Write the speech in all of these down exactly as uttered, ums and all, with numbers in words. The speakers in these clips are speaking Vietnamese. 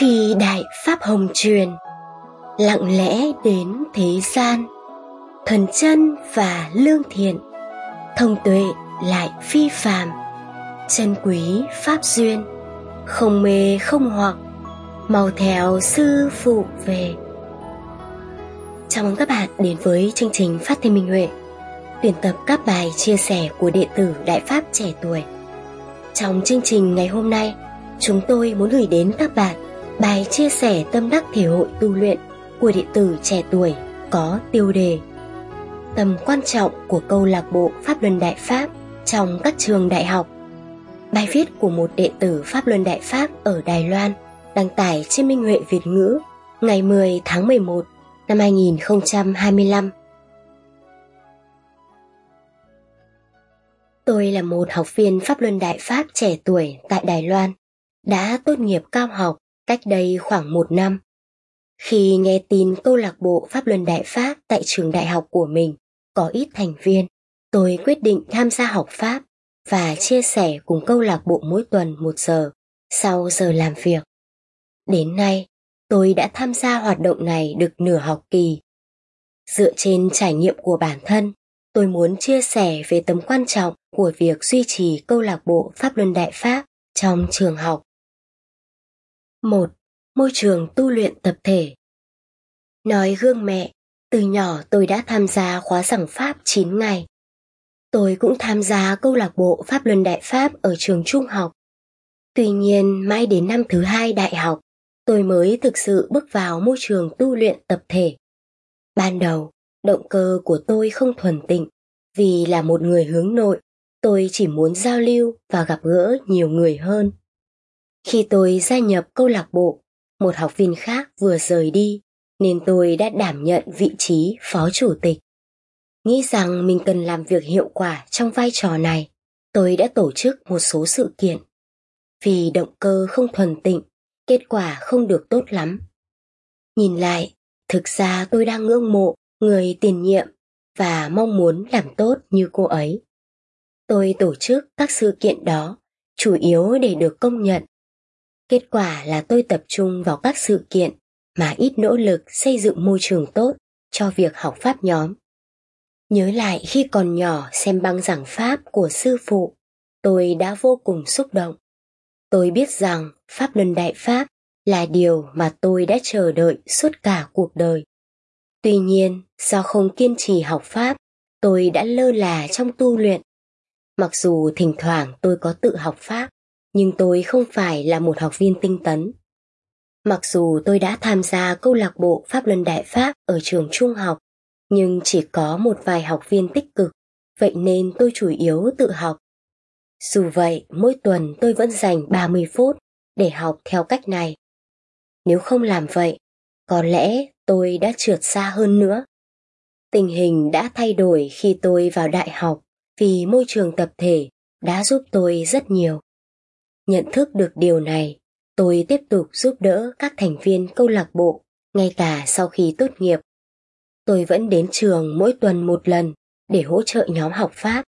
Khi đại pháp hồng truyền lặng lẽ đến thế gian, thuần chân và lương thiện, thông tuệ lại phi phàm, chân quý pháp duyên, không mê không hoặc, mau theo sư phụ về. Chào mừng các bạn đến với chương trình Phát Thanh Minh Huệ, tuyển tập các bài chia sẻ của đệ tử Đại Pháp trẻ tuổi. Trong chương trình ngày hôm nay, chúng tôi muốn gửi đến các bạn bài chia sẻ tâm đắc thể hội tu luyện của đệ tử trẻ tuổi có tiêu đề Tầm quan trọng của câu lạc bộ Pháp Luân Đại Pháp trong các trường đại học. Bài viết của một đệ tử Pháp Luân Đại Pháp ở Đài Loan, đăng tải trên Minh Huệ Việt ngữ ngày mười tháng mười một năm hai nghìn không trăm hai mươi lăm. Tôi là một học viên Pháp Luân Đại Pháp trẻ tuổi tại Đài Loan, đã tốt nghiệp cao học cách đây khoảng một năm. Khi nghe tin câu lạc bộ Pháp Luân Đại Pháp tại trường đại học của mình có ít thành viên, tôi quyết định tham gia học Pháp và chia sẻ cùng câu lạc bộ mỗi tuần một giờ sau giờ làm việc. Đến nay, tôi đã tham gia hoạt động này được nửa học kỳ. Dựa trên trải nghiệm của bản thân, tôi muốn chia sẻ về tầm quan trọng của việc duy trì câu lạc bộ Pháp Luân Đại Pháp trong trường học. một. Môi trường tu luyện tập thể. Nói gương mẹ, từ nhỏ tôi đã tham gia khóa giảng Pháp chín ngày. Tôi cũng tham gia câu lạc bộ Pháp Luân Đại Pháp ở trường trung học. Tuy nhiên, mãi đến năm thứ hai đại học, tôi mới thực sự bước vào môi trường tu luyện tập thể. Ban đầu, động cơ của tôi không thuần tịnh, vì là một người hướng nội, tôi chỉ muốn giao lưu và gặp gỡ nhiều người hơn. Khi tôi gia nhập câu lạc bộ, một học viên khác vừa rời đi, nên tôi đã đảm nhận vị trí phó chủ tịch. Nghĩ rằng mình cần làm việc hiệu quả trong vai trò này, tôi đã tổ chức một số sự kiện. Vì động cơ không thuần tịnh, kết quả không được tốt lắm. Nhìn lại, thực ra tôi đang ngưỡng mộ người tiền nhiệm và mong muốn làm tốt như cô ấy. Tôi tổ chức các sự kiện đó chủ yếu để được công nhận. Kết quả là tôi tập trung vào các sự kiện mà ít nỗ lực xây dựng môi trường tốt cho việc học Pháp nhóm. Nhớ lại khi còn nhỏ xem băng giảng Pháp của sư phụ, tôi đã vô cùng xúc động. Tôi biết rằng Pháp Luân Đại Pháp là điều mà tôi đã chờ đợi suốt cả cuộc đời. Tuy nhiên, do không kiên trì học Pháp, tôi đã lơ là trong tu luyện. Mặc dù thỉnh thoảng tôi có tự học Pháp, nhưng tôi không phải là một học viên tinh tấn. Mặc dù tôi đã tham gia câu lạc bộ Pháp Luân Đại Pháp ở trường trung học, nhưng chỉ có một vài học viên tích cực, vậy nên tôi chủ yếu tự học. Dù vậy, mỗi tuần tôi vẫn dành ba mươi phút để học theo cách này. Nếu không làm vậy, có lẽ tôi đã trượt xa hơn nữa. Tình hình đã thay đổi khi tôi vào đại học vì môi trường tập thể đã giúp tôi rất nhiều. Nhận thức được điều này, tôi tiếp tục giúp đỡ các thành viên câu lạc bộ ngay cả sau khi tốt nghiệp. Tôi vẫn đến trường mỗi tuần một lần để hỗ trợ nhóm học Pháp.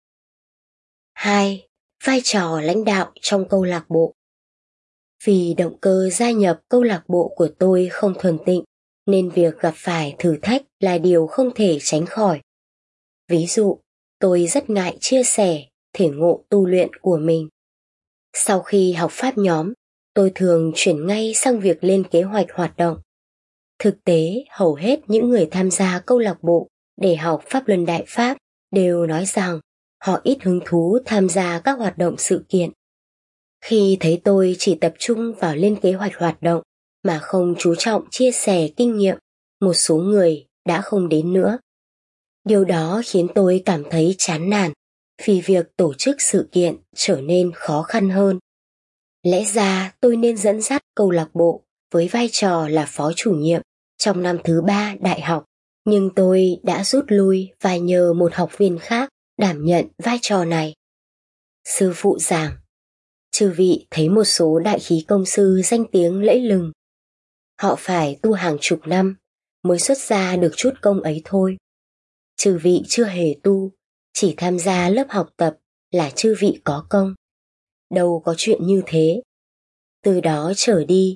hai. Vai trò lãnh đạo trong câu lạc bộ. Vì động cơ gia nhập câu lạc bộ của tôi không thuần tịnh, nên việc gặp phải thử thách là điều không thể tránh khỏi. Ví dụ, tôi rất ngại chia sẻ thể ngộ tu luyện của mình. Sau khi học Pháp nhóm, tôi thường chuyển ngay sang việc lên kế hoạch hoạt động. Thực tế, hầu hết những người tham gia câu lạc bộ để học Pháp Luân Đại Pháp đều nói rằng họ ít hứng thú tham gia các hoạt động sự kiện. Khi thấy tôi chỉ tập trung vào lên kế hoạch hoạt động mà không chú trọng chia sẻ kinh nghiệm, một số người đã không đến nữa. Điều đó khiến tôi cảm thấy chán nản vì việc tổ chức sự kiện trở nên khó khăn hơn. Lẽ ra tôi nên dẫn dắt câu lạc bộ với vai trò là phó chủ nhiệm trong năm thứ ba đại học, nhưng tôi đã rút lui và nhờ một học viên khác đảm nhận vai trò này. Sư phụ giảng, chư vị thấy một số đại khí công sư danh tiếng lẫy lừng. Họ phải tu hàng chục năm mới xuất ra được chút công ấy thôi. Chư vị chưa hề tu, chỉ tham gia lớp học tập là chư vị có công. Đâu có chuyện như thế. Từ đó trở đi,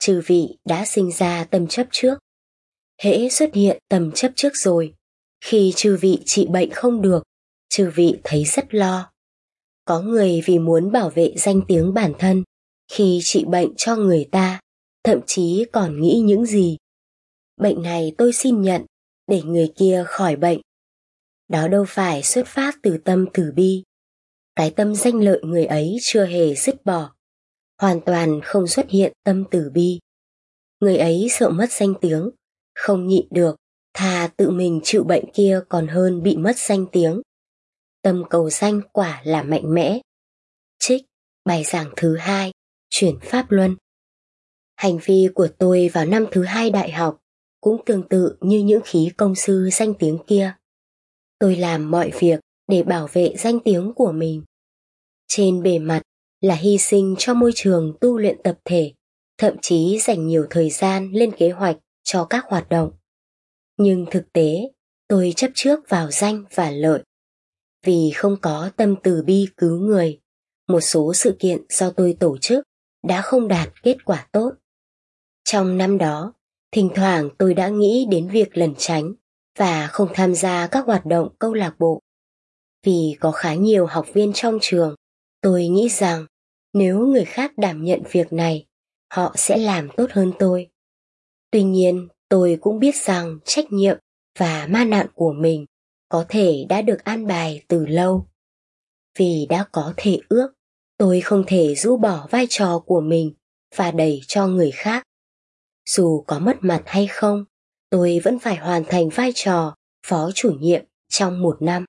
chư vị đã sinh ra tâm chấp trước. Hễ xuất hiện tâm chấp trước rồi, khi chư vị trị bệnh không được, chư vị thấy rất lo. Có người vì muốn bảo vệ danh tiếng bản thân, khi trị bệnh cho người ta, thậm chí còn nghĩ những gì. Bệnh này tôi xin nhận, để người kia khỏi bệnh. Đó đâu phải xuất phát từ tâm từ bi. Cái tâm danh lợi người ấy chưa hề dứt bỏ, hoàn toàn không xuất hiện tâm từ bi. Người ấy sợ mất danh tiếng, không nhịn được, thà tự mình chịu bệnh kia còn hơn bị mất danh tiếng. Tâm cầu danh quả là mạnh mẽ. Trích bài giảng thứ hai, chuyển pháp luân. Hành vi của tôi vào năm thứ hai đại học cũng tương tự như những khí công sư danh tiếng kia. Tôi làm mọi việc để bảo vệ danh tiếng của mình. Trên bề mặt là hy sinh cho môi trường tu luyện tập thể, thậm chí dành nhiều thời gian lên kế hoạch cho các hoạt động. Nhưng thực tế, tôi chấp trước vào danh và lợi. Vì không có tâm từ bi cứu người, một số sự kiện do tôi tổ chức đã không đạt kết quả tốt. Trong năm đó, thỉnh thoảng tôi đã nghĩ đến việc lẩn tránh và không tham gia các hoạt động câu lạc bộ. Vì có khá nhiều học viên trong trường, tôi nghĩ rằng nếu người khác đảm nhận việc này, họ sẽ làm tốt hơn tôi. Tuy nhiên, tôi cũng biết rằng trách nhiệm và ma nạn của mình có thể đã được an bài từ lâu. Vì đã có thể ước, tôi không thể rũ bỏ vai trò của mình và đẩy cho người khác. Dù có mất mặt hay không, tôi vẫn phải hoàn thành vai trò phó chủ nhiệm trong một năm.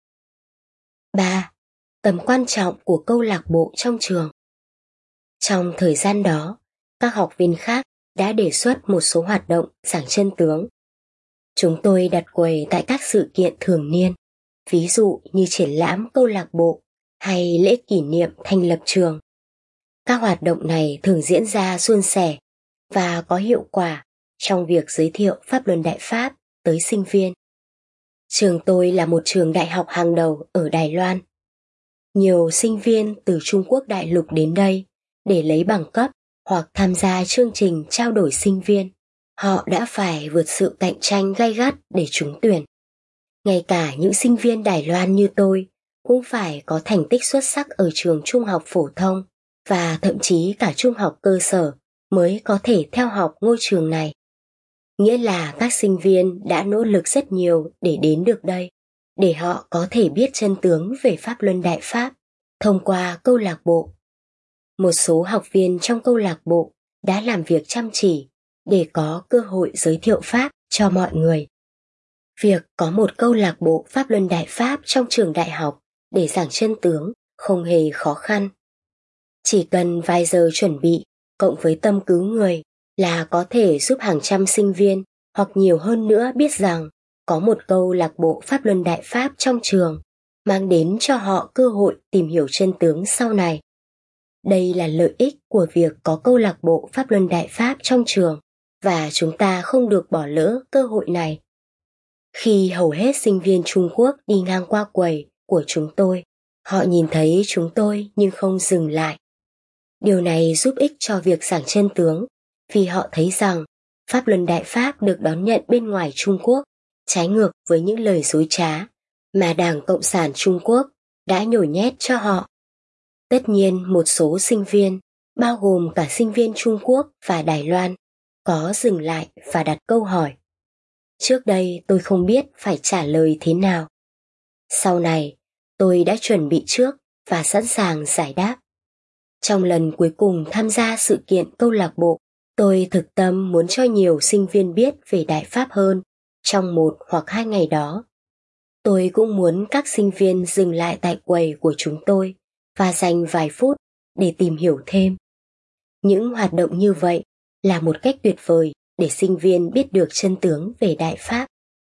ba. Tầm quan trọng của câu lạc bộ trong trường. Trong thời gian đó, các học viên khác đã đề xuất một số hoạt động giảng chân tướng. Chúng tôi đặt quầy tại các sự kiện thường niên, ví dụ như triển lãm câu lạc bộ hay lễ kỷ niệm thành lập trường. Các hoạt động này thường diễn ra suôn sẻ và có hiệu quả trong việc giới thiệu pháp luân Đại Pháp tới sinh viên. Trường tôi là một trường đại học hàng đầu ở Đài Loan. Nhiều sinh viên từ Trung Quốc đại lục đến đây để lấy bằng cấp hoặc tham gia chương trình trao đổi sinh viên. Họ đã phải vượt sự cạnh tranh gay gắt để trúng tuyển. Ngay cả những sinh viên Đài Loan như tôi cũng phải có thành tích xuất sắc ở trường trung học phổ thông và thậm chí cả trung học cơ sở mới có thể theo học ngôi trường này. Nghĩa là các sinh viên đã nỗ lực rất nhiều để đến được đây, để họ có thể biết chân tướng về Pháp Luân Đại Pháp thông qua câu lạc bộ. Một số học viên trong câu lạc bộ đã làm việc chăm chỉ để có cơ hội giới thiệu Pháp cho mọi người. Việc có một câu lạc bộ Pháp Luân Đại Pháp trong trường đại học để giảng chân tướng không hề khó khăn. Chỉ cần vài giờ chuẩn bị cộng với tâm cứu người là có thể giúp hàng trăm sinh viên hoặc nhiều hơn nữa biết rằng có một câu lạc bộ Pháp Luân Đại Pháp trong trường mang đến cho họ cơ hội tìm hiểu chân tướng sau này. Đây là lợi ích của việc có câu lạc bộ Pháp Luân Đại Pháp trong trường và chúng ta không được bỏ lỡ cơ hội này. Khi hầu hết sinh viên Trung Quốc đi ngang qua quầy của chúng tôi, họ nhìn thấy chúng tôi nhưng không dừng lại. Điều này giúp ích cho việc giảng chân tướng vì họ thấy rằng Pháp Luân Đại Pháp được đón nhận bên ngoài Trung Quốc trái ngược với những lời dối trá mà Đảng Cộng sản Trung Quốc đã nhồi nhét cho họ. Tất nhiên một số sinh viên, bao gồm cả sinh viên Trung Quốc và Đài Loan, có dừng lại và đặt câu hỏi. Trước đây tôi không biết phải trả lời thế nào. Sau này, tôi đã chuẩn bị trước và sẵn sàng giải đáp. Trong lần cuối cùng tham gia sự kiện câu lạc bộ, tôi thực tâm muốn cho nhiều sinh viên biết về Đại Pháp hơn trong một hoặc hai ngày đó. Tôi cũng muốn các sinh viên dừng lại tại quầy của chúng tôi và dành vài phút để tìm hiểu thêm. Những hoạt động như vậy là một cách tuyệt vời để sinh viên biết được chân tướng về Đại Pháp.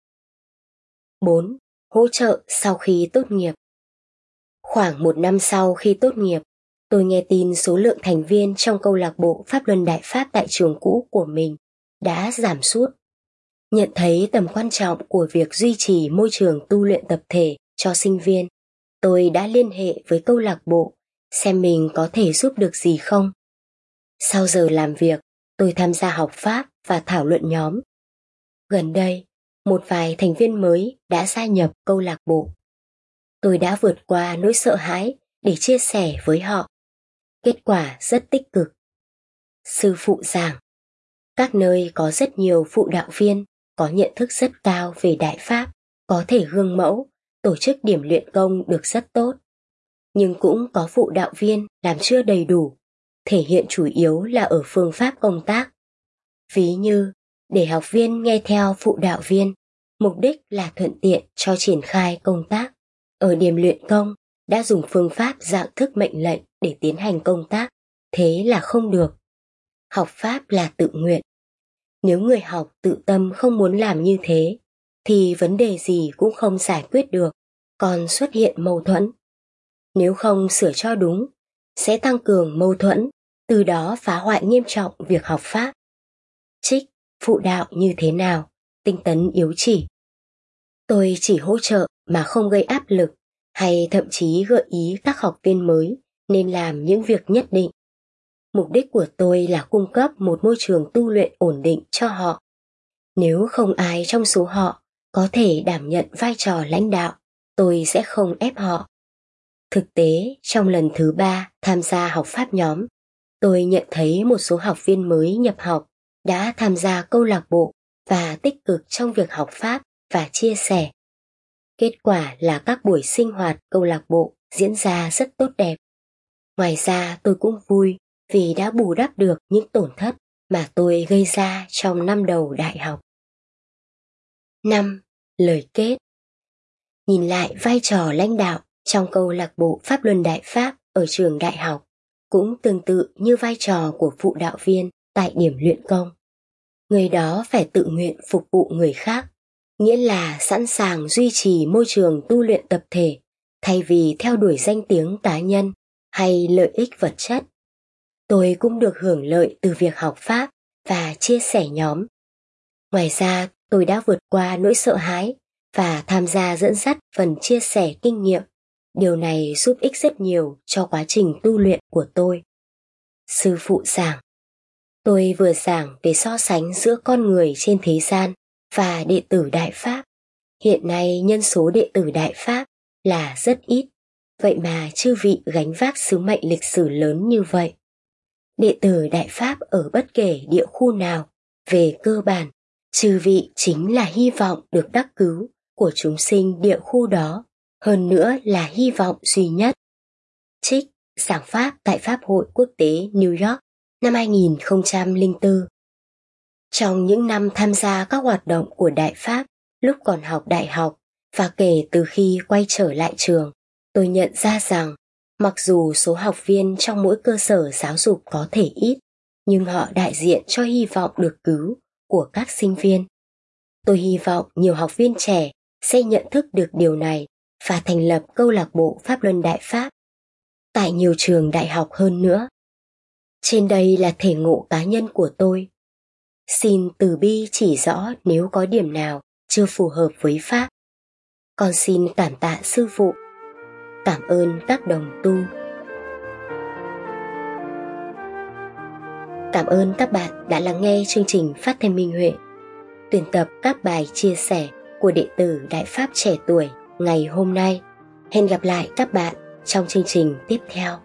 bốn. Hỗ trợ sau khi tốt nghiệp. Khoảng một năm sau khi tốt nghiệp, tôi nghe tin số lượng thành viên trong câu lạc bộ Pháp Luân Đại Pháp tại trường cũ của mình đã giảm sút. Nhận thấy tầm quan trọng của việc duy trì môi trường tu luyện tập thể cho sinh viên, tôi đã liên hệ với câu lạc bộ xem mình có thể giúp được gì không. Sau giờ làm việc, tôi tham gia học Pháp và thảo luận nhóm. Gần đây, một vài thành viên mới đã gia nhập câu lạc bộ. Tôi đã vượt qua nỗi sợ hãi để chia sẻ với họ. Kết quả rất tích cực. Sư phụ giảng, các nơi có rất nhiều phụ đạo viên có nhận thức rất cao về Đại Pháp, có thể gương mẫu, tổ chức điểm luyện công được rất tốt. Nhưng cũng có phụ đạo viên làm chưa đầy đủ, thể hiện chủ yếu là ở phương pháp công tác. Ví như, để học viên nghe theo phụ đạo viên, mục đích là thuận tiện cho triển khai công tác. Ở điểm luyện công, đã dùng phương pháp dạng thức mệnh lệnh để tiến hành công tác, thế là không được. Học Pháp là tự nguyện. Nếu người học tự tâm không muốn làm như thế, thì vấn đề gì cũng không giải quyết được, còn xuất hiện mâu thuẫn. Nếu không sửa cho đúng, sẽ tăng cường mâu thuẫn, từ đó phá hoại nghiêm trọng việc học Pháp. Trích, phụ đạo như thế nào, tinh tấn yếu chỉ. Tôi chỉ hỗ trợ mà không gây áp lực, hay thậm chí gợi ý các học viên mới nên làm những việc nhất định. Mục đích của tôi là cung cấp một môi trường tu luyện ổn định cho họ. Nếu không ai trong số họ có thể đảm nhận vai trò lãnh đạo, tôi sẽ không ép họ. Thực tế, trong lần thứ ba tham gia học Pháp nhóm, tôi nhận thấy một số học viên mới nhập học đã tham gia câu lạc bộ và tích cực trong việc học Pháp và chia sẻ. Kết quả là các buổi sinh hoạt câu lạc bộ diễn ra rất tốt đẹp. Ngoài ra tôi cũng vui vì đã bù đắp được những tổn thất mà tôi gây ra trong năm đầu đại học. năm. Lời kết. Nhìn lại vai trò lãnh đạo trong câu lạc bộ Pháp Luân Đại Pháp ở trường đại học cũng tương tự như vai trò của phụ đạo viên tại điểm luyện công. Người đó phải tự nguyện phục vụ người khác, nghĩa là sẵn sàng duy trì môi trường tu luyện tập thể thay vì theo đuổi danh tiếng cá nhân hay lợi ích vật chất. Tôi cũng được hưởng lợi từ việc học Pháp và chia sẻ nhóm. Ngoài ra, tôi đã vượt qua nỗi sợ hãi và tham gia dẫn dắt phần chia sẻ kinh nghiệm. Điều này giúp ích rất nhiều cho quá trình tu luyện của tôi. Sư phụ giảng. Tôi vừa giảng về so sánh giữa con người trên thế gian và đệ tử Đại Pháp. Hiện nay nhân số đệ tử Đại Pháp là rất ít, vậy mà chư vị gánh vác sứ mệnh lịch sử lớn như vậy. Đệ tử Đại Pháp ở bất kể địa khu nào, về cơ bản, chư vị chính là hy vọng được đắc cứu của chúng sinh địa khu đó, hơn nữa là hy vọng duy nhất. Trích, giảng Pháp tại Pháp hội Quốc tế New York năm hai nghìn không trăm lẻ bốn. Trong những năm tham gia các hoạt động của Đại Pháp lúc còn học đại học và kể từ khi quay trở lại trường, tôi nhận ra rằng mặc dù số học viên trong mỗi cơ sở giáo dục có thể ít, nhưng họ đại diện cho hy vọng được cứu của các sinh viên. Tôi hy vọng nhiều học viên trẻ sẽ nhận thức được điều này và thành lập câu lạc bộ Pháp Luân Đại Pháp tại nhiều trường đại học hơn nữa. Trên đây là thể ngộ cá nhân của tôi. Xin từ bi chỉ rõ nếu có điểm nào chưa phù hợp với Pháp. Con xin cảm tạ sư phụ. Cảm ơn các đồng tu. Cảm ơn các bạn đã lắng nghe chương trình Phát Thanh Minh Huệ, tuyển tập các bài chia sẻ của đệ tử Đại Pháp trẻ tuổi ngày hôm nay. Hẹn gặp lại các bạn trong chương trình tiếp theo.